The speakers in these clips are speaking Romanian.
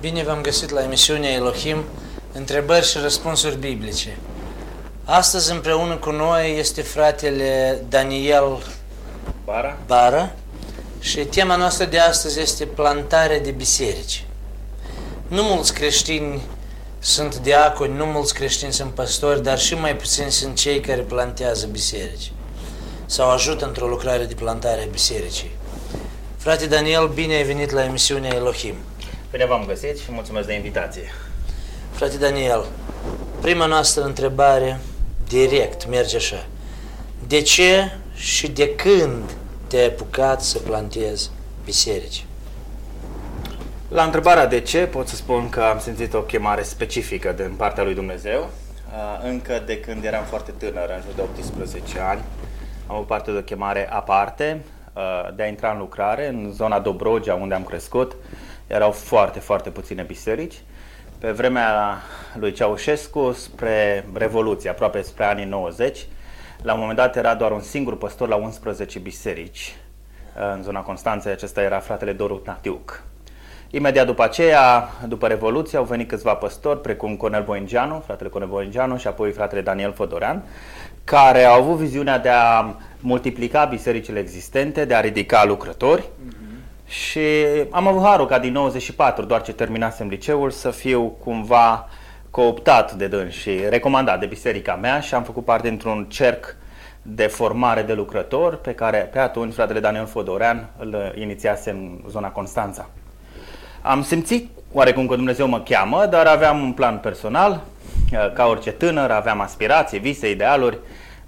Bine v-am găsit la emisiunea Elohim, întrebări și răspunsuri biblice. Astăzi împreună cu noi este fratele Daniel Bara și tema noastră de astăzi este plantarea de biserici. Nu mulți creștini sunt diaconi, nu mulți creștini sunt păstori, dar și mai puțini sunt cei care plantează biserici sau ajută într-o lucrare de plantare a bisericii. Frate Daniel, bine ai venit la emisiunea Elohim. Bine v-am găsit și mulțumesc de invitație. Frate Daniel, prima noastră întrebare direct merge așa. De ce și de când te-ai apucat să plantezi biserici? La întrebarea de ce, pot să spun că am simțit o chemare specifică din partea lui Dumnezeu. Încă de când eram foarte tânăr, în jur de 18 ani, am avut parte de o chemare aparte de a intra în lucrare în zona Dobrogea, unde am crescut. Erau foarte, foarte puține biserici. Pe vremea lui Ceaușescu, spre Revoluție, aproape spre anii 90, la un moment dat era doar un singur păstor la 11 biserici. În zona Constanței, acesta era fratele Doru Tnatiuc. Imediat după aceea, după Revoluție, au venit câțiva păstori, precum Cornel Voingeanu, fratele Cornel Voingeanu și apoi fratele Daniel Fodorean, care au avut viziunea de a multiplica bisericile existente, de a ridica lucrători. Și am avut harul ca din 94, doar ce terminasem liceul, să fiu cumva cooptat de dânsi și recomandat de biserica mea și am făcut parte dintr-un cerc de formare de lucrători pe care pe atunci fratele Daniel Fodorean îl inițiase în zona Constanța. Am simțit oarecum că Dumnezeu mă cheamă, dar aveam un plan personal, ca orice tânăr, aveam aspirații, vise, idealuri,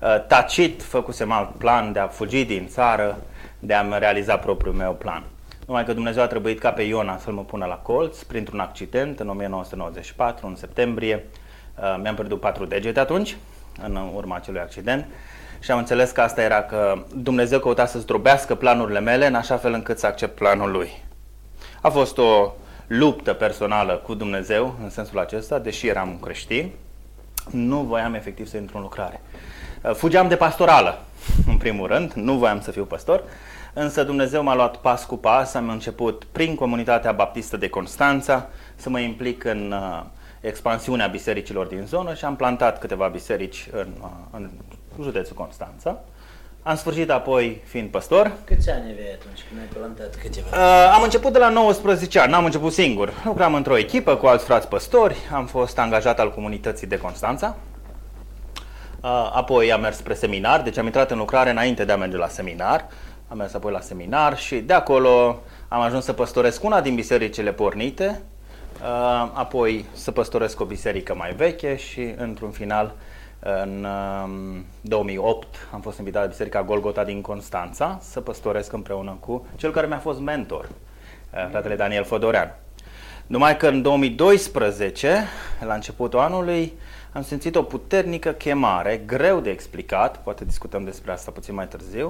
tacit făcusem alt plan de a fugi din țară, de a-mi realiza propriul meu plan. Numai că Dumnezeu a trebuit ca pe Iona să-l mă pună la colț printr-un accident în 1994, în septembrie. Mi-am pierdut 4 degete atunci, în urma acelui accident, și am înțeles că asta era că Dumnezeu căuta să zdrobească planurile mele în așa fel încât să accept planul Lui. A fost o luptă personală cu Dumnezeu în sensul acesta, deși eram un creștin, nu voiam efectiv să intru în lucrare. Fugeam de pastorală, în primul rând, nu voiam să fiu păstor, însă Dumnezeu m-a luat pas cu pas, am început prin comunitatea baptistă de Constanța să mă implic în expansiunea bisericilor din zonă și am plantat câteva biserici în județul Constanța. Am sfârșit apoi fiind păstor. Câți ani aveai atunci când ai plantat câteva? Am început de la 19 ani, n-am început singur. Lucram într-o echipă cu alți frați păstori, am fost angajat al comunității de Constanța. Apoi am mers spre seminar, deci am intrat în lucrare înainte de a merge la seminar. Am mers apoi la seminar și de acolo am ajuns să păstoresc una din bisericile pornite, apoi să păstoresc o biserică mai veche și într-un final, în 2008, am fost invitat la biserica Golgota din Constanța să păstoresc împreună cu cel care mi-a fost mentor, fratele Daniel Fodorean. Numai că în 2012, la începutul anului, am simțit o puternică chemare, greu de explicat, poate discutăm despre asta puțin mai târziu,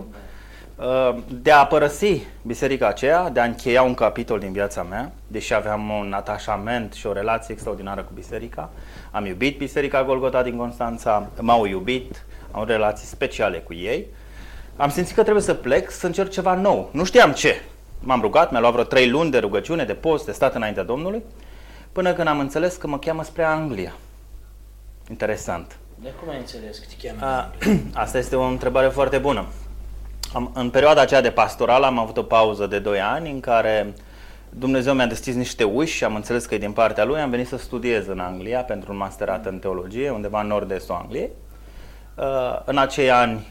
de a părăsi biserica aceea, de a încheia un capitol din viața mea, deși aveam un atașament și o relație extraordinară cu biserica. Am iubit biserica Golgota din Constanța, m-au iubit, am relații speciale cu ei. Am simțit că trebuie să plec, să încerc ceva nou. Nu știam ce. M-am rugat, mi-a luat vreo 3 luni de rugăciune, de post, de stat înaintea Domnului, până când am înțeles că mă cheamă spre Anglia. Interesant. De cum ai înțeles că te cheamă? Asta este o întrebare foarte bună. În perioada aceea de pastoral am avut o pauză de 2 ani în care Dumnezeu mi-a deschis niște uși și am înțeles că e din partea Lui. Am venit să studiez în Anglia pentru un masterat în teologie, undeva în nord-estul Angliei. În acei ani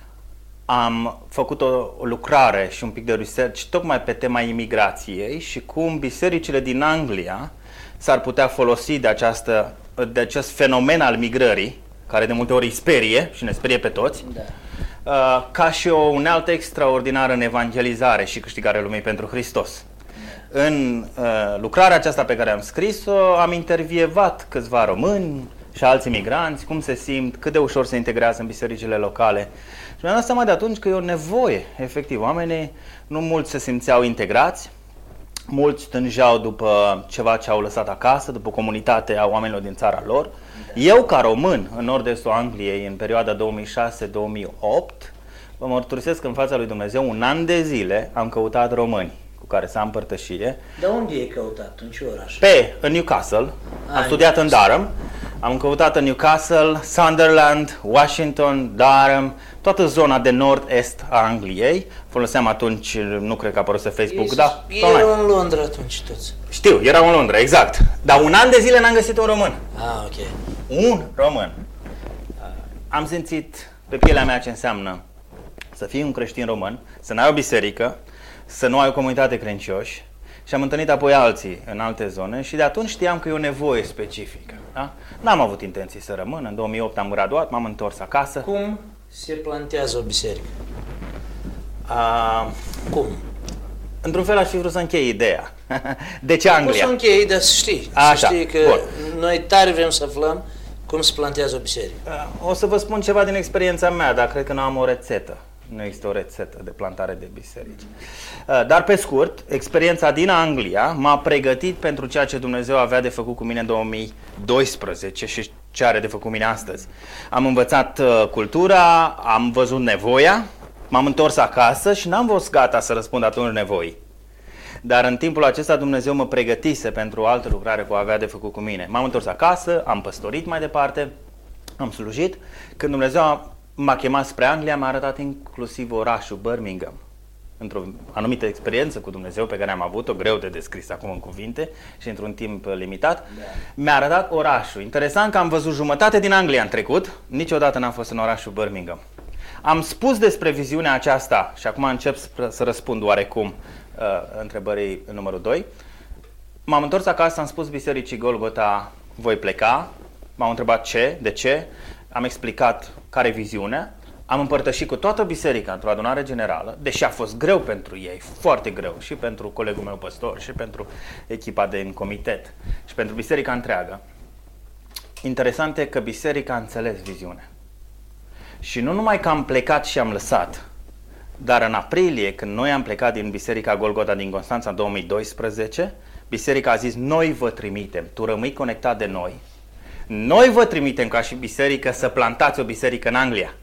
am făcut o lucrare și un pic de research tocmai pe tema imigrației și cum bisericile din Anglia s-ar putea folosi de acest fenomen al migrării, care de multe ori îi sperie și ne sperie pe toți, ca și o unealtă extraordinară în evangelizare și câștigarea lumii pentru Hristos. În lucrarea aceasta pe care am scris-o, am intervievat câțiva români și alți imigranți, cum se simt, cât de ușor se integrează în bisericile locale. Și mi-am dat seama de atunci că e o nevoie, efectiv. Oamenii, nu mulți se simțeau integrați, mulți tângeau după ceva ce au lăsat acasă, după comunitatea oamenilor din țara lor. Eu, ca român, în nord-estul Angliei, în perioada 2006-2008, vă mărturisesc în fața lui Dumnezeu, un an de zile am căutat români cu care să am părtășie. Dar unde ai căutat? În ce oraș? În Newcastle. Am studiat în Durham. Am căutat în Newcastle, Sunderland, Washington, Durham, toată zona de nord-est a Angliei. Foloseam atunci, nu cred că a apărut Facebook, da. Erau în Londra atunci toți. Știu, erau în Londra, exact. Dar un an de zile n-am găsit un român. Ok. Un român. Am simțit pe pielea mea ce înseamnă să fii un creștin român, să n-ai o biserică, să nu ai o comunitate credincioși. Și am întâlnit apoi alții în alte zone și de atunci știam că e o nevoie specifică. Da? N-am avut intenții să rămân. În 2008 am graduat, m-am întors acasă. Cum se plantează o biserică? Cum? Într-un fel aș fi vrut să închei ideea. De ce Anglia? Poți să închei, dar să știi. Așa, să știi că bun. Noi tare vrem să aflăm cum se plantează o biserică. O să vă spun ceva din experiența mea, dar cred că nu am o rețetă. Nu există o rețetă de plantare de biserici. Dar pe scurt, experiența din Anglia m-a pregătit pentru ceea ce Dumnezeu avea de făcut cu mine în 2012 și ce are de făcut cu mine astăzi. Am învățat cultura, am văzut nevoia, m-am întors acasă și n-am fost gata să răspund atunci nevoii. Dar în timpul acesta Dumnezeu mă pregătise pentru o altă lucrare cu avea de făcut cu mine. M-am întors acasă, am păstorit mai departe, am slujit. Când Dumnezeu m-a chemat spre Anglia, m-a arătat inclusiv orașul Birmingham. Într-o anumită experiență cu Dumnezeu pe care am avut-o, greu de descris acum în cuvinte și într-un timp limitat, mi-a arătat orașul. Interesant că am văzut jumătate din Anglia în trecut, niciodată n-am fost în orașul Birmingham. Am spus despre viziunea aceasta și acum încep să răspund oarecum întrebării numărul 2. M-am întors acasă, am spus bisericii Golgota, voi pleca. M-au întrebat de ce, am explicat care e viziunea, am împărtășit cu toată biserica într-o adunare generală, deși a fost greu pentru ei, foarte greu, și pentru colegul meu păstor, și pentru echipa din comitet, și pentru biserica întreagă. Interesant e că biserica a înțeles viziunea. Și nu numai că am plecat și am lăsat, dar în aprilie, când noi am plecat din biserica Golgota din Constanța în 2012, biserica a zis, noi vă trimitem, tu rămâi conectat de noi. Noi vă trimitem ca și biserică să plantați o biserică în Anglia.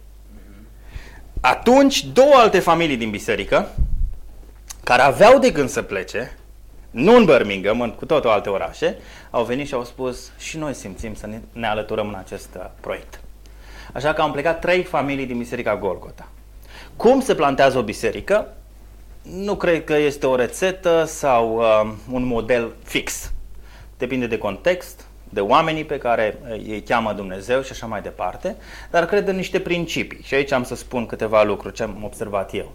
Atunci, două alte familii din biserică, care aveau de gând să plece, nu în Birmingham, în cu totul alte orașe, au venit și au spus, și noi simțim să ne alăturăm în acest proiect. Așa că am plecat 3 familii din biserica Golgota. Cum se plantează o biserică? Nu cred că este o rețetă sau un model fix. Depinde de context, de oamenii pe care îi cheamă Dumnezeu și așa mai departe, dar cred în niște principii. Și aici am să spun câteva lucruri, ce am observat eu.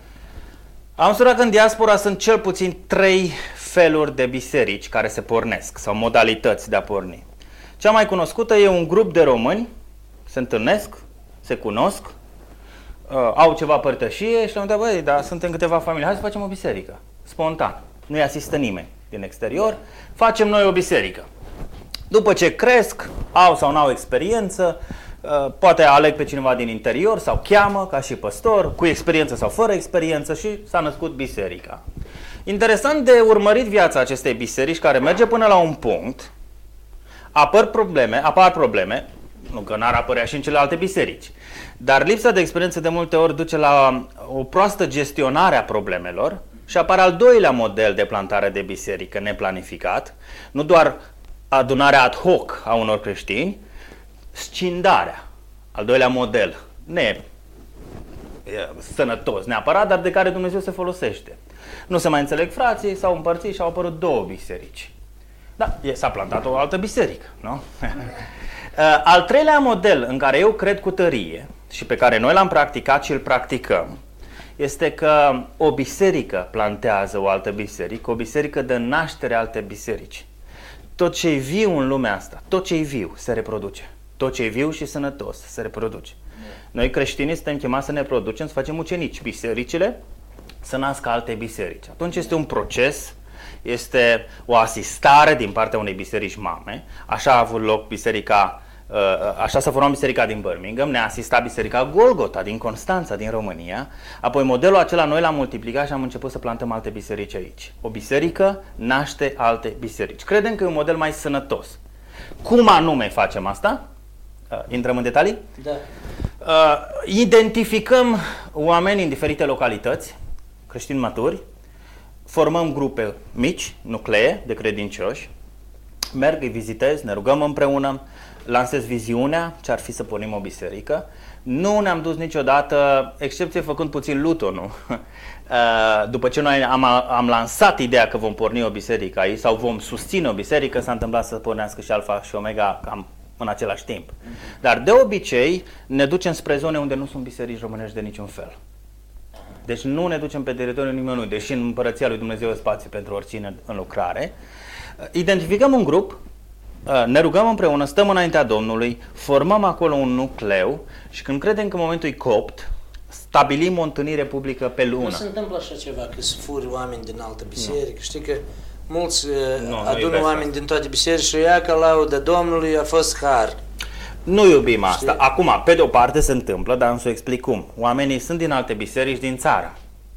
Am observat că în diaspora sunt cel puțin 3 feluri de biserici care se pornesc, sau modalități de a porni. Cea mai cunoscută e un grup de români, se întâlnesc, se cunosc, au ceva părtășie și le întreabă, băi, dar suntem câteva familii, hai să facem o biserică, spontan. Nu-i asistă nimeni din exterior, facem noi o biserică. După ce cresc, au sau n-au experiență, poate aleg pe cineva din interior sau cheamă ca și păstor, cu experiență sau fără experiență, și s-a născut biserica. Interesant de urmărit viața acestei biserici, care merge până la un punct, apar probleme, nu că n-ar apărea și în celelalte biserici, dar lipsa de experiență de multe ori duce la o proastă gestionare a problemelor și apare al doilea model de plantare de biserică neplanificat, nu doar adunarea ad hoc a unor creștini, scindarea, al doilea model, sănătos neapărat, dar de care Dumnezeu se folosește. Nu se mai înțeleg frații, s-au împărțit și au apărut 2 biserici. Da, s-a plantat o altă biserică, nu? Al treilea model în care eu cred cu tărie și pe care noi l-am practicat și îl practicăm, este că o biserică plantează o altă biserică, o biserică dă naștere alte biserici. Tot ce e viu în lumea asta, tot ce e viu se reproduce. Tot ce e viu și sănătos se reproduce. Noi creștinii suntem chemați să ne producem, să facem ucenici. Bisericile să nască alte biserici. Atunci este un proces, este o asistare din partea unei biserici mame. Așa a avut loc biserica, așa s-a format biserica din Birmingham, ne-a asistat biserica Golgota din Constanța, din România. Apoi modelul acela noi l-am multiplicat și am început să plantăm alte biserici aici. O biserică naște alte biserici. Credem că e un model mai sănătos. Cum anume facem asta? Intrăm în detalii? Da. Identificăm oameni în diferite localități, creștini maturi, formăm grupe mici, nuclee de credincioși, merg, îi vizitez, ne rugăm împreună, lansez viziunea ce ar fi să pornim o biserică. Nu ne-am dus niciodată, excepție făcând puțin Lutonul. După ce noi am lansat ideea că vom porni o biserică aici sau vom susține o biserică, s-a întâmplat să pornească și Alfa și Omega cam în același timp. Dar de obicei ne ducem spre zone unde nu sunt biserici românești de niciun fel. Deci nu ne ducem pe teritoriul nimănui, deși în Împărăția lui Dumnezeu e spațiu pentru oricine în lucrare. Identificăm un grup, ne rugăm împreună, stăm înaintea Domnului, formăm acolo un nucleu și când credem că momentul e copt, stabilim o întâlnire publică pe lună. Nu se întâmplă așa ceva, că se furi oameni din altă biserică, știi că mulți adună oameni din toate biserici și ia că laudă Domnului a fost har. Nu iubim asta. Acum, pe de o parte se întâmplă, dar nu să explic cum. Oamenii sunt din alte biserici din țară.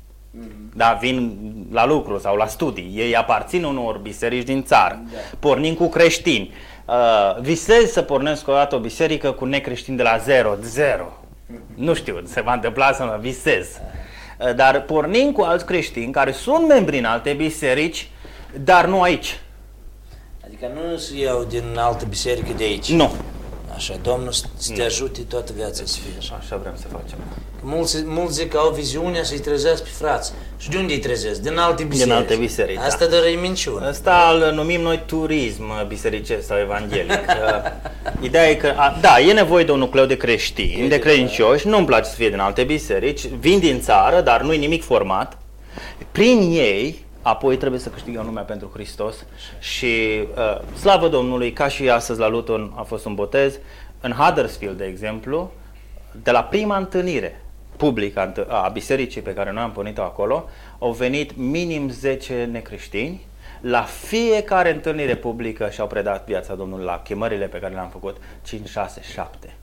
Da, vin la lucru sau la studii. Ei aparțin unor biserici din țară. Pornim cu creștini. Visez să pornesc o dată o biserică cu necreștini de la zero. Nu știu, se va întâmpla să mă visez. Dar pornim cu alți creștini care sunt membri în alte biserici, dar nu aici. Adică nu se iau din altă biserică de aici. Nu. Așa, Domnul să te ajute toată viața să fie așa. Așa vrem să facem. Mulți zic că au viziunea să-i trezească pe frați. Și de unde îi trezesc? Din alte biserici. Din alte biserici, asta doar e minciună. Asta îl numim noi turism bisericesc sau evanghelic. Ideea e că, da, e nevoie de un nucleu de creștini, de credincioși, nu-mi place să fie din alte biserici, vin din țară, dar nu-i nimic format. Prin ei, apoi trebuie să câștigăm lumea pentru Hristos și slavă Domnului, ca și astăzi la Luton a fost un botez, în Huddersfield, de exemplu, de la prima întâlnire publică a bisericii pe care noi am pornit-o acolo, au venit minim 10 necreștini. La fiecare întâlnire publică și-au predat viața Domnului la chemările pe care le-am făcut 5, 6, 7.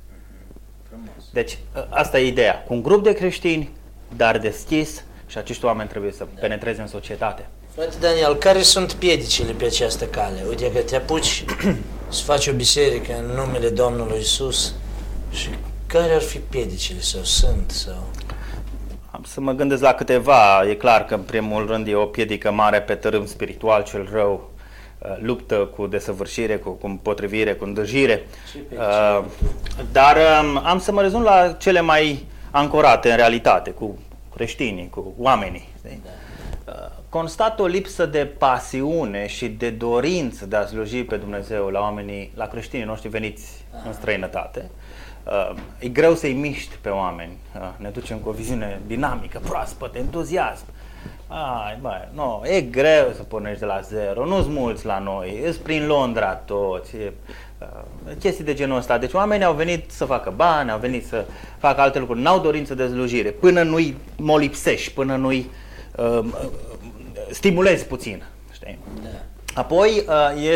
Deci asta e ideea, cu un grup de creștini, dar deschis, și acești oameni trebuie să penetreze în societate. Frate Daniel, care sunt piedicile pe această cale? Uite că te apuci să faci o biserică în numele Domnului Iisus și care ar fi piedicile sau sunt? Sau... Am să mă gândesc la câteva. E clar că în primul rând e o piedică mare pe tărâm spiritual cel rău, luptă cu desăvârșire, cu împotrivire, cu îndârjire. Dar am să mă rezum la cele mai ancorate în realitate, cu creștinii, cu oamenii. Constat o lipsă de pasiune și de dorință de a sluji pe Dumnezeu la oamenii, la creștinii noștri veniți în străinătate. E greu să-i miști pe oameni. Ne ducem cu o viziune dinamică, proaspătă, entuziasm. E greu să pornești de la zero, nu-s mulți la noi, îs prin Londra toți, chestii de genul ăsta. Deci oamenii au venit să facă bani, au venit să facă alte lucruri, n-au dorință de slujire, până nu-i molipsești, până nu-i stimulezi puțin. Știi? Da. Apoi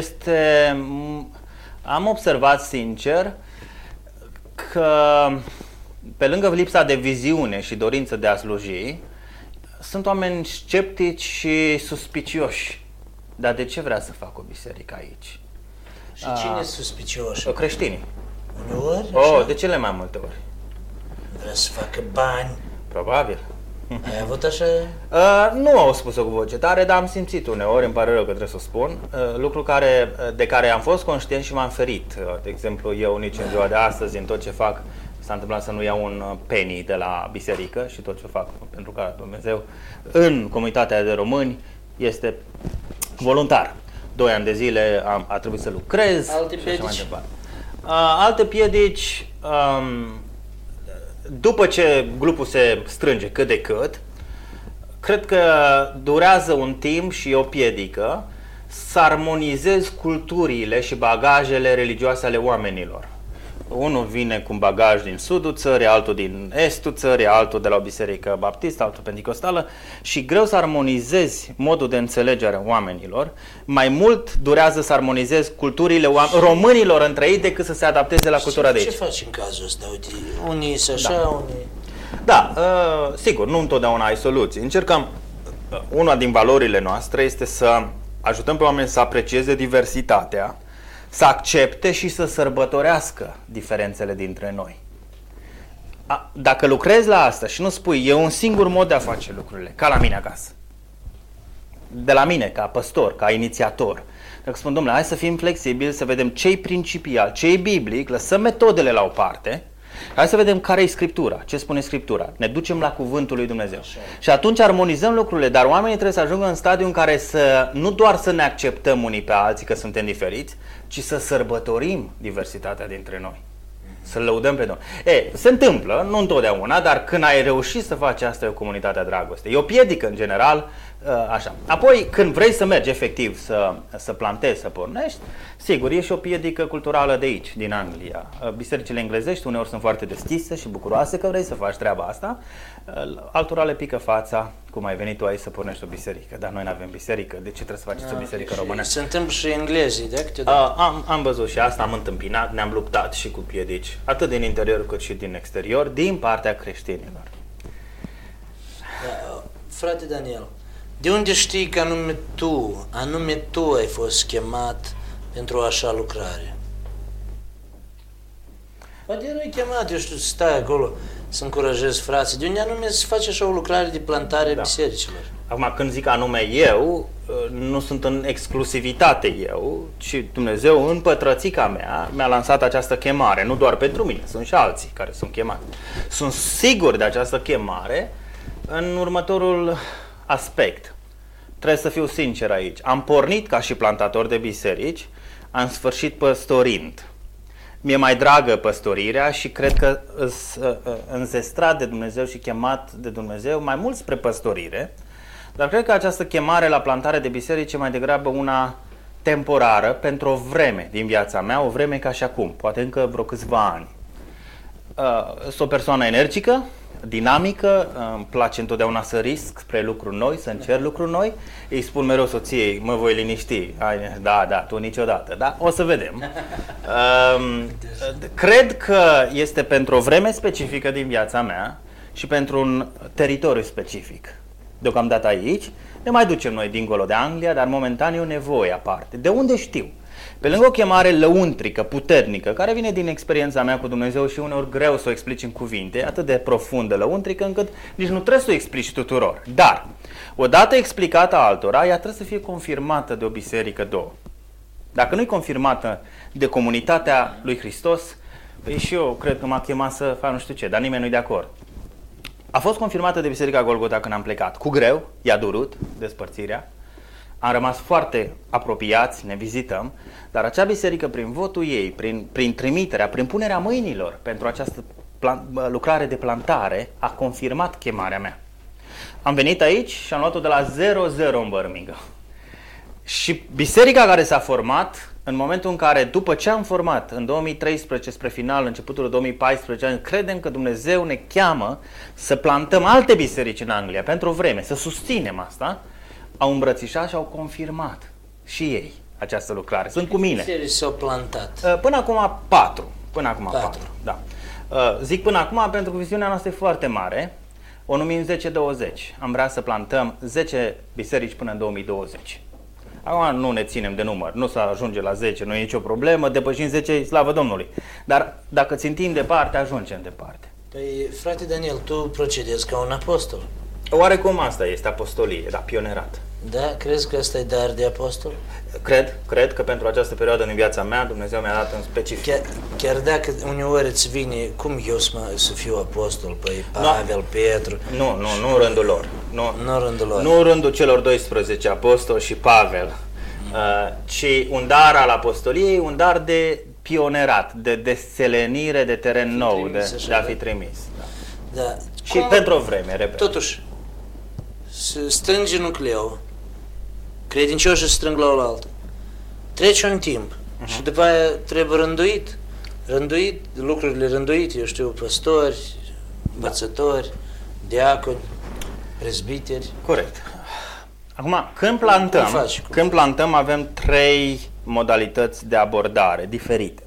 am observat sincer că pe lângă lipsa de viziune și dorință de a sluji, sunt oameni sceptici și suspicioși. Dar de ce vrea să fac o biserică aici? Și cine e suspicios? Creștinii. Uneori? De cele mai multe ori. Vrea să facă bani. Probabil. Ai avut așa? Nu au spus-o cu voce tare, dar am simțit uneori, îmi pare rău că trebuie să o spun, lucru de care am fost conștient și m-am ferit. De exemplu, eu nici în ziua de astăzi, în tot ce fac, s-a întâmplat să nu iau un penny de la biserică și tot ce fac pentru ca Dumnezeu în comunitatea de români este voluntar. 2 ani de zile a trebuit să lucrez. Alte piedici? Alte piedici, după ce grupul se strânge cât de cât, cred că durează un timp și e o piedică să armonizezi culturile și bagajele religioase ale oamenilor. Unul vine cu un bagaj din sudul țării, altul din estul țării, altul de la o biserică baptistă, altul pentecostală și greu să armonizezi modul de înțelegere a oamenilor. Mai mult durează să armonizezi culturile românilor între ei decât să se adapteze la cultura de aici. Ce faci în cazul ăsta? Uite, unii sunt așa, unii... Da, sigur, nu întotdeauna ai soluții. Încercăm, una din valorile noastre este să ajutăm pe oameni să aprecieze diversitatea, să accepte și să sărbătorească diferențele dintre noi. Dacă lucrezi la asta și nu spui, e un singur mod de a face lucrurile, ca la mine acasă. de la mine, ca păstor, ca inițiator. Dacă spun, domnule, hai să fim flexibili, să vedem ce-i principial, ce-i biblic, lăsăm metodele la o parte, hai să vedem care e Scriptura, ce spune Scriptura. Ne ducem la cuvântul lui Dumnezeu. Așa. Și atunci armonizăm lucrurile, dar oamenii trebuie să ajungă în stadiu în care să nu doar să ne acceptăm unii pe alții că suntem diferiți, ci să sărbătorim diversitatea dintre noi. Să-L lăudăm pe Domnul. Se întâmplă, nu întotdeauna, dar când ai reușit să faci asta, e o comunitate a dragostei. E o piedică, în general, așa. Apoi, când vrei să mergi efectiv, să plantezi, să pornești, sigur, e și o piedică culturală de aici, din Anglia. Bisericile englezești uneori sunt foarte deschise și bucuroase că vrei să faci treaba asta. Altora le pică fața, cum ai venit tu aici să pornești o biserică, dar noi nu avem biserică, de ce trebuie să faceți o biserică românească? Se întâmplă și englezii, am văzut și asta, am întâmpinat, ne-am luptat și cu piedici, atât din interior cât și din exterior, din partea creștinilor. Frate Daniel, de unde știi că anume tu ai fost chemat pentru așa lucrare? Poate nu-i chemat, eu știu, să stai acolo, să încurajezi frații. De unde anume să faci așa o lucrare de plantare a bisericilor? Acum, când zic anume eu, nu sunt în exclusivitate eu, ci Dumnezeu în pătrățica mea mi-a lansat această chemare, nu doar pentru mine, sunt și alții care sunt chemați. Sunt sigur de această chemare în următorul aspect. Trebuie să fiu sincer aici. Am pornit ca și plantator de biserici, am sfârșit păstorind. Mi-e mai dragă păstorirea și cred că înzestrat de Dumnezeu și chemat de Dumnezeu mai mult spre păstorire, dar cred că această chemare la plantare de biserici e mai degrabă una temporară, pentru o vreme din viața mea, o vreme ca și acum, poate încă vreo câțiva ani. Sunt o persoană energică, dinamică, îmi place întotdeauna să risc spre lucruri noi, să încerc lucruri noi. Îi spun mereu soției, mă voi liniști. Da, tu niciodată, da? O să vedem. Cred că este pentru o vreme specifică din viața mea și pentru un teritoriu specific. Deocamdată aici, ne mai ducem noi dincolo de Anglia, dar momentan e o nevoie aparte. De unde știu? Pe lângă o chemare lăuntrică, puternică, care vine din experiența mea cu Dumnezeu și uneori greu să o explici în cuvinte, atât de profundă, lăuntrică, încât nici nu trebuie să o explici tuturor. Dar, odată explicată altora, ea trebuie să fie confirmată de o biserică, două. Dacă nu e confirmată de comunitatea lui Hristos, păi și eu cred că m-a chemat să fac nu știu ce, dar nimeni nu-i de acord. A fost confirmată de Biserica Golgota când am plecat. Cu greu, i-a durut despărțirea. Am rămas foarte apropiați, ne vizităm, dar acea biserică, prin votul ei, prin trimiterea, prin punerea mâinilor pentru această lucrare de plantare, a confirmat chemarea mea. Am venit aici și am luat-o de la 0-0 în Birmingham. Și biserica care s-a format, în momentul în care, după ce am format, în 2013, spre final, începutul 2014, credem că Dumnezeu ne cheamă să plantăm alte biserici în Anglia pentru o vreme, să susținem asta, au îmbrățișat și au confirmat și ei această lucrare. Sunt cu mine. Biserici s-au plantat? Până acum 4. Da. Zic până acum pentru că viziunea noastră e foarte mare. O numim 10-20. Am vrea să plantăm 10 biserici până în 2020. Acum nu ne ținem de număr, nu să ajunge la 10, nu e nicio problemă, depășim 10, slavă Domnului. Dar dacă țintim departe, ajungem departe. Păi, frate Daniel, tu procedezi ca un apostol. Oarecum asta este apostolie, da, pionerat. Da? Crezi că ăsta e dar de apostol? Cred că pentru această perioadă în viața mea Dumnezeu mi-a dat în specific. Chiar dacă uneori îți vine, cum eu să fiu apostol? Păi Pavel, Petru... Nu rândul lor. Nu rândul lor. Nu rândul celor 12 apostoli și Pavel, ci un dar al apostoliei, un dar de pionerat, de deselenire de teren nou, de a fi trimis. Da. Și pentru o vreme, repet. Totuși, se strânge nucleul, credincioșii se strâng la oaltă, trece un timp și după aia trebuie rânduit, lucrurile rânduite, eu știu, păstori, învățători, diaconi, prezbiteri. Corect. Acum, când plantăm avem 3 modalități de abordare diferite.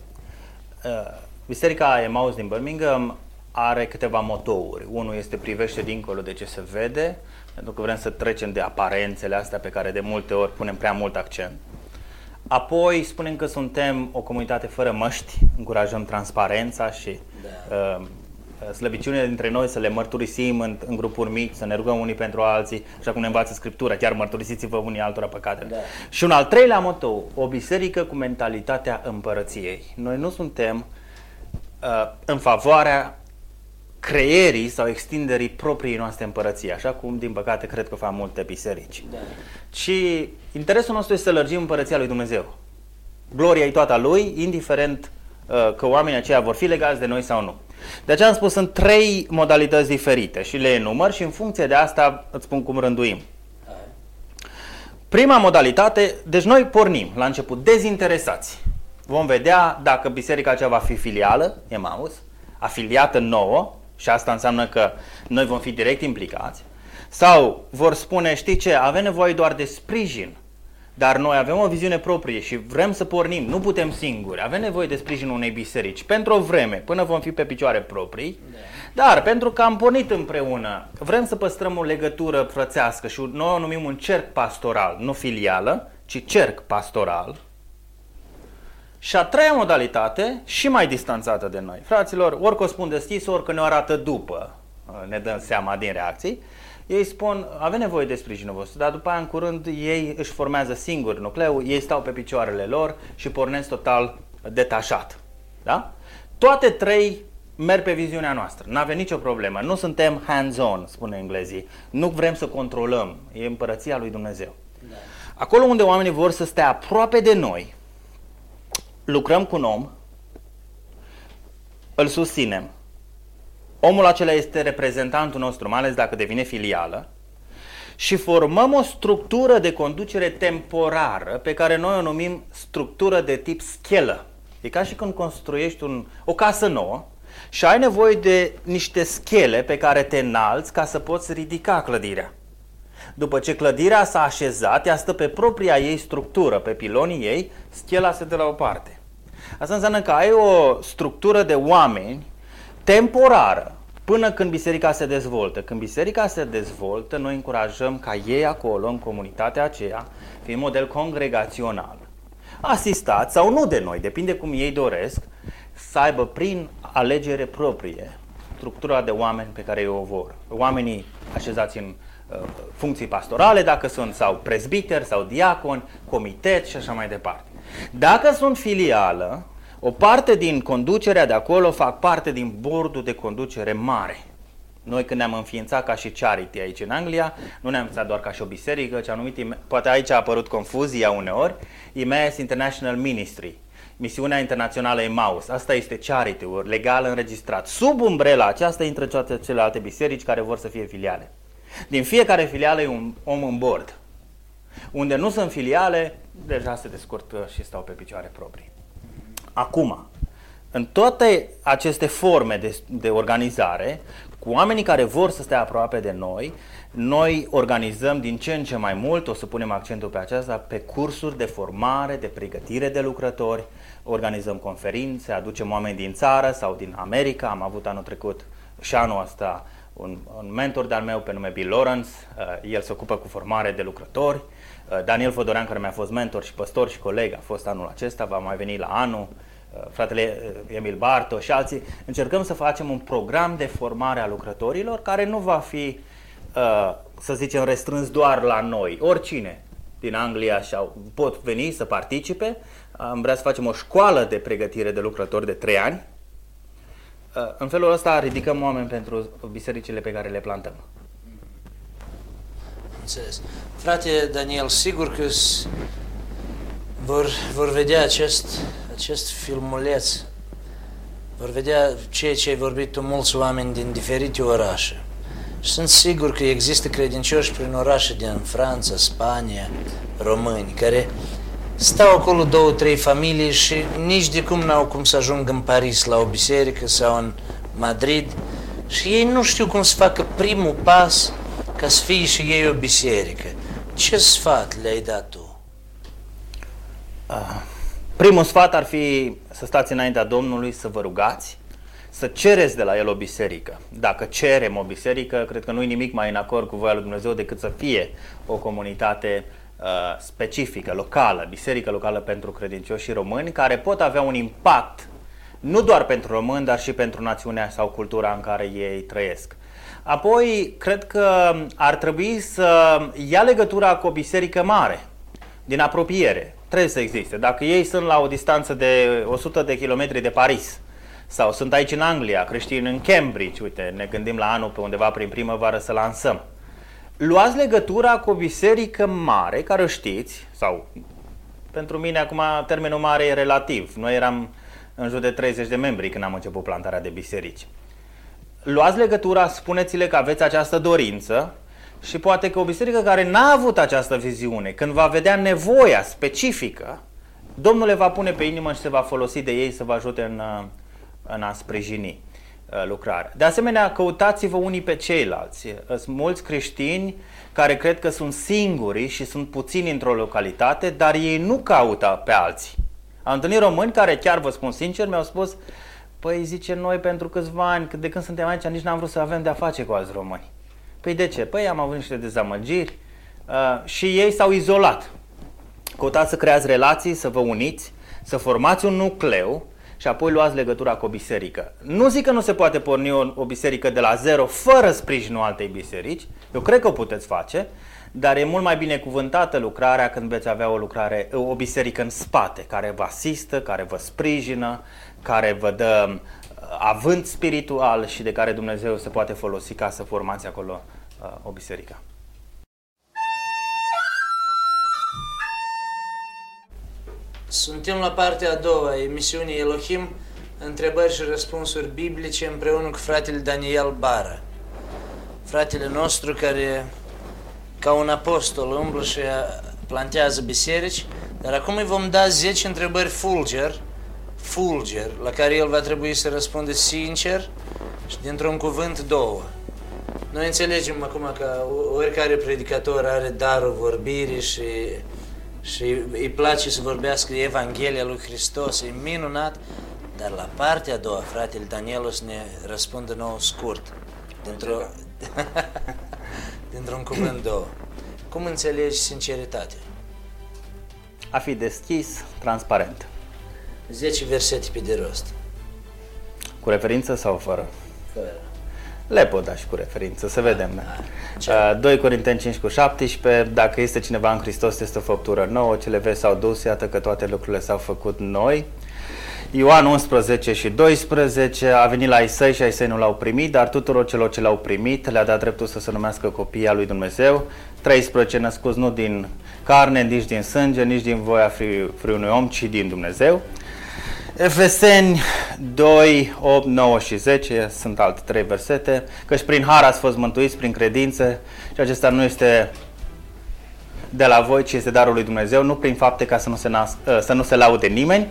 Biserica Emmaus din Birmingham are câteva motouri. Unul este privește dincolo de ce se vede, pentru că vrem să trecem de aparențele astea pe care de multe ori punem prea mult accent. Apoi spunem că suntem o comunitate fără măști, încurajăm transparența și slăbiciunile dintre noi să le mărturisim în grupuri mici, să ne rugăm unii pentru alții, așa cum ne învață Scriptura, chiar mărturisiți-vă unii altora păcatele. Da. Și un al treilea motou, o biserică cu mentalitatea împărăției. Noi nu suntem în favoarea creierii sau extinderii propriei noastre împărății, așa cum, din păcate, cred că fac multe biserici. Da. Și interesul nostru este să lărgim împărăția lui Dumnezeu. Gloria e toată a Lui, indiferent că oamenii aceia vor fi legați de noi sau nu. De aceea am spus, sunt 3 modalități diferite și le enumăr și în funcție de asta îți spun cum rânduim. Prima modalitate, deci noi pornim la început dezinteresați. Vom vedea dacă biserica aceea va fi filială, Emaus, afiliată nouă, și asta înseamnă că noi vom fi direct implicați, sau vor spune, știi ce, avem nevoie doar de sprijin, dar noi avem o viziune proprie și vrem să pornim, nu putem singuri, avem nevoie de sprijinul unei biserici pentru o vreme, până vom fi pe picioare proprii, dar pentru că am pornit împreună, vrem să păstrăm o legătură frățească și noi o numim un cerc pastoral, nu filială, ci cerc pastoral. Și a treia modalitate, și mai distanțată de noi, fraților, orică o spun deschis, orică ne arată după, ne dăm seama din reacții, ei spun, avem nevoie de sprijinul vostru, dar după aia în curând ei își formează singuri nucleul, ei stau pe picioarele lor și pornesc total detașat. Da? Toate 3 merg pe viziunea noastră, nu avem nicio problemă, nu suntem hands-on, spune englezii, nu vrem să controlăm, e împărăția lui Dumnezeu. Da. Acolo unde oamenii vor să stea aproape de noi, lucrăm cu un om, îl susținem. Omul acela este reprezentantul nostru, mai ales dacă devine filială, și formăm o structură de conducere temporară pe care noi o numim structură de tip schelă. E ca și când construiești o casă nouă și ai nevoie de niște schele pe care te înalți ca să poți ridica clădirea. După ce clădirea s-a așezat, ea stă pe propria ei structură, pe pilonii ei, schela se dă la o parte. Asta înseamnă că ai o structură de oameni temporară până când biserica se dezvoltă. Când biserica se dezvoltă, noi încurajăm ca ei acolo, în comunitatea aceea, fie model congregațional, asistați sau nu de noi, depinde cum ei doresc, să aibă prin alegere proprie structura de oameni pe care ei o vor. Oamenii așezați în funcții pastorale, dacă sunt, sau prezbiteri, sau diaconi, comitet și așa mai departe. Dacă sunt filială, o parte din conducerea de acolo fac parte din bordul de conducere mare. Noi când ne-am înființat ca și Charity aici în Anglia, nu ne-am înființat doar ca și o biserică, ci anumit, poate aici a apărut confuzia uneori, Emmaus International Ministry, misiunea internațională Emaus. Asta este Charity-ul, legal înregistrat. Sub umbrela aceasta intră toate celelalte biserici care vor să fie filiale. Din fiecare filială e un om în bord. Unde nu sunt filiale, deja se descurcă și stau pe picioare proprii. Acum, în toate aceste forme de organizare, cu oamenii care vor să stea aproape de noi, noi organizăm din ce în ce mai mult, o să punem accentul pe aceasta, pe cursuri de formare, de pregătire de lucrători, organizăm conferințe, aducem oameni din țară sau din America. Am avut anul trecut și anul ăsta un mentor de-al meu pe nume Bill Lawrence, el se ocupă cu formare de lucrători. Daniel Fodorean, care mi-a fost mentor și păstor și coleg, a fost anul acesta, va mai veni la anul, fratele Emil Barto și alții. Încercăm să facem un program de formare a lucrătorilor care nu va fi, să zicem, restrâns doar la noi. Oricine din Anglia pot veni să participe. Am vrea să facem o școală de pregătire de lucrători de 3 ani. În felul ăsta ridicăm oameni pentru bisericile pe care le plantăm. Înțeles. Frate Daniel, sigur că vor vedea acest filmuleț, vor vedea ceea ce ai vorbit tu, mulți oameni din diferite orașe. Și sunt sigur că există credincioși prin orașe din Franța, Spania, români, care stau acolo 2-3 familii și nici de cum n-au cum să ajungă în Paris la o biserică sau în Madrid și ei nu știu cum să facă primul pas ca să fie și ei o biserică. Ce sfat le-ai dat tu? Primul sfat ar fi să stați înaintea Domnului, să vă rugați, să cereți de la El o biserică. Dacă cerem o biserică, cred că nu e nimic mai în acord cu voia lui Dumnezeu decât să fie o comunitate specifică, locală, biserică locală pentru credincioși români, care pot avea un impact Nu doar pentru români, dar și pentru națiunea sau cultura în care ei trăiesc. Apoi, cred că ar trebui să ia legătura cu o biserică mare, din apropiere. Trebuie să existe. Dacă ei sunt la o distanță de 100 de kilometri de Paris, sau sunt aici în Anglia, creștini în Cambridge, uite, ne gândim la anul pe undeva prin primăvară să lansăm. Luați legătura cu o biserică mare, care o știți, sau pentru mine acum termenul mare e relativ. Noi eram în jur de 30 de membri când am început plantarea de biserici. Luați legătura, spuneți-le că aveți această dorință și poate că o biserică care n-a avut această viziune, când va vedea nevoia specifică, Domnul le va pune pe inimă și se va folosi de ei să vă ajute în a sprijini lucrarea. De asemenea, căutați-vă unii pe ceilalți. Sunt mulți creștini care cred că sunt singuri și sunt puțini într-o localitate, dar ei nu caută pe alții. Am întâlnit români care, chiar vă spun sincer, mi-au spus: păi, zice, noi pentru câțiva ani, de când suntem aici, nici n-am vrut să avem de-a face cu alți români. Păi de ce? Păi am avut niște dezamăgiri și ei s-au izolat. Căutați să creați relații, să vă uniți, să formați un nucleu și apoi luați legătura cu o biserică. Nu zic că nu se poate porni o biserică de la zero fără sprijinul altei biserici. Eu cred că o puteți face, dar e mult mai binecuvântată lucrarea când veți avea o biserică în spate, care vă asistă, care vă sprijină, care vă dă avânt spiritual și de care Dumnezeu se poate folosi ca să formați acolo o biserică. Suntem la partea a doua a emisiunii Elohim, întrebări și răspunsuri biblice, împreună cu fratele Daniel Bara. Fratele nostru care, ca un apostol, umblă și plantează biserici, dar acum îi vom da 10 întrebări fulger, la care el va trebui să răspundă sincer și dintr-un cuvânt 2. Noi înțelegem acum că oricare predicator are darul vorbirii și îi place să vorbească Evanghelia lui Hristos, e minunat, dar la partea a doua, fratele Daniel o să ne răspundă nou scurt, dintr-un cuvânt 2. Cum înțelegi sinceritatea? A fi deschis, transparent. 10 versete pe de rost. Cu referință sau fără? Fără. Le pot da și cu referință, să vedem. 2 Corinteni 5:17, dacă este cineva în Hristos, este o făptură nouă, cele vechi s-au dus, iată că toate lucrurile s-au făcut noi. Ioan 11:12, a venit la ai săi și ai săi nu l-au primit, dar tuturor celor ce l-au primit le-a dat dreptul să se numească copii al lui Dumnezeu. 13, născuți nu din carne, nici din sânge, nici din voia vreunui om, ci din Dumnezeu. Efeseni 2, 8, 9 și 10, sunt alte 3 versete, căci prin har ați fost mântuiți prin credință și acesta nu este de la voi, ci este darul lui Dumnezeu, nu prin fapte ca să nu se laude nimeni,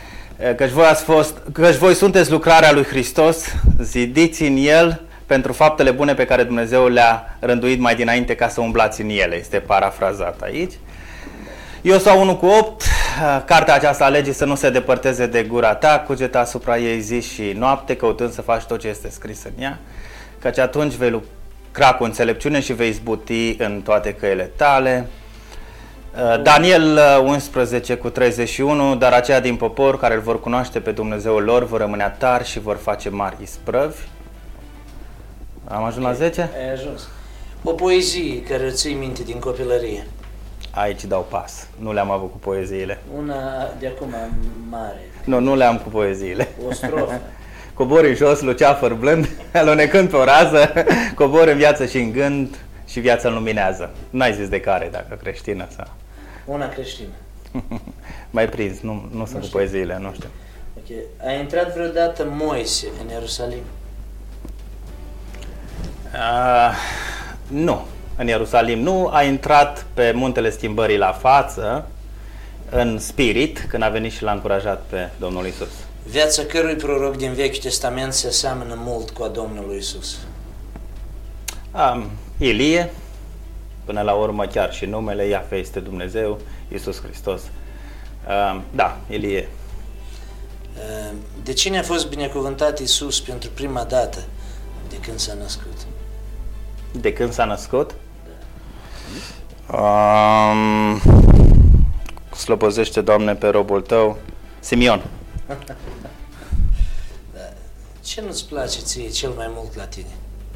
căci voi sunteți lucrarea lui Hristos, zidiți în El pentru faptele bune pe care Dumnezeu le-a rânduit mai dinainte ca să umblați în ele, este parafrazat aici. Iosua 1:8, cartea aceasta a legii să nu se depărteze de gura ta, cugeta asupra ei zi și noapte, căutând să faci tot ce este scris în ea, căci atunci vei lucra cu înțelepciune și vei izbuti în toate căile tale. Daniel 11:31, dar aceia din popor care îl vor cunoaște pe Dumnezeul lor vor rămâne tari și vor face mari isprăvi. Am ajuns la 10? Ai ajuns. O poezie care îți ții minte din copilărie. Aici dau pas. Nu le-am avut cu poeziile. Una de acum mare. Nu le-am cu poeziile. O strofă. Cobori în jos, luceafăr blând, alunecând pe o rază, cobor în viață și în gând și viața luminează. N-ai zis de care, dacă creștină sau... Una creștină. Mai prins, nu sunt cu poeziile, nu știu. Ok. A intrat vreodată Moise în Ierusalim? Nu. În Ierusalim nu, a intrat pe muntele schimbării la față, în spirit, când a venit și l-a încurajat pe Domnul Iisus. Viața cărui proroc din Vechiul Testament se aseamănă mult cu a Domnului Iisus? Ilie, până la urmă chiar și numele, Iahve este Dumnezeu, Iisus Hristos. Da, Ilie. De cine a fost binecuvântat Iisus pentru prima dată de când s-a născut? De când s-a născut? Slobozește, Doamne, pe robul Tău. Simeon. Ce nu-ți place ție cel mai mult la tine?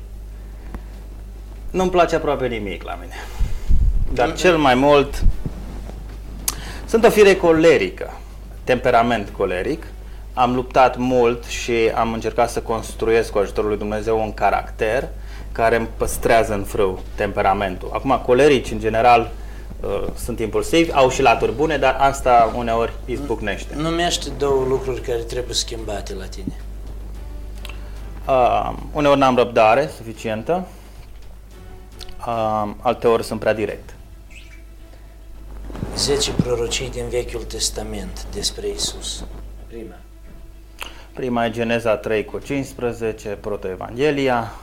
Nu-mi place aproape nimic la mine. Dar cel mai mult... Sunt o fire colerică, temperament coleric. Am luptat mult și am încercat să construiesc cu ajutorul lui Dumnezeu un caracter care îmi păstrează în frâu temperamentul. Acum, colerici, în general, sunt impulsivi, au și laturi bune, dar asta uneori izbucnește. Numește două lucruri care trebuie schimbate la tine. Uneori n-am răbdare suficientă, alteori sunt prea direct. 10 prorocii din Vechiul Testament despre Isus. Prima e Geneza 3:15, Protoevanghelia,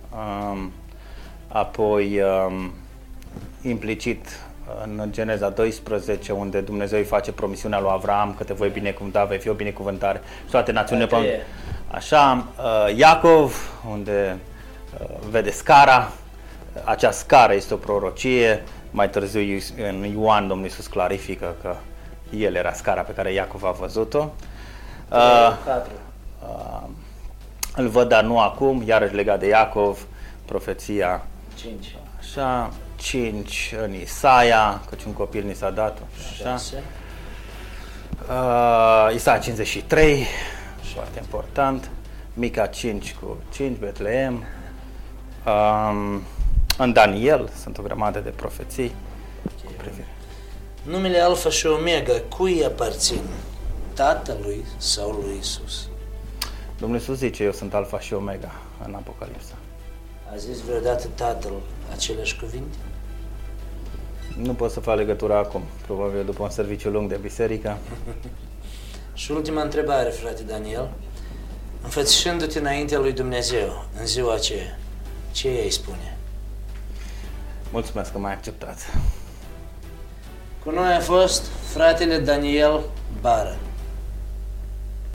apoi implicit în Geneza 12, unde Dumnezeu îi face promisiunea lui Avram că te voi binecuvânta, vei fi o binecuvântare și toate națiunile. Așa, Iacov, unde vede scara, acea scară este o prorocie. Mai târziu în Ioan Domnul Iisus clarifică că el era scara pe care Iacov a văzut-o. Îl văd, dar nu acum, iarăși legat de Iacov, profeția 5. Așa, 5 în Isaia, căci un copil ni s-a dat. Așa. Isaia 53, foarte important. Mica 5:5, Betleem. În Daniel sunt o grămadă de profeții. Numele Alfa și Omega, cui aparțin? Tatălui sau lui Isus? Domnul Iisus zice, eu sunt Alfa și Omega în Apocalipsa. A zis vreodată Tatăl aceleași cuvinte? Nu pot să fac legătura acum, probabil după un serviciu lung de biserică. Și ultima întrebare, frate Daniel. Înfățișându-te înaintea lui Dumnezeu în ziua aceea, ce îi spune? Mulțumesc că m-ai acceptat. Cu noi a fost fratele Daniel Bara.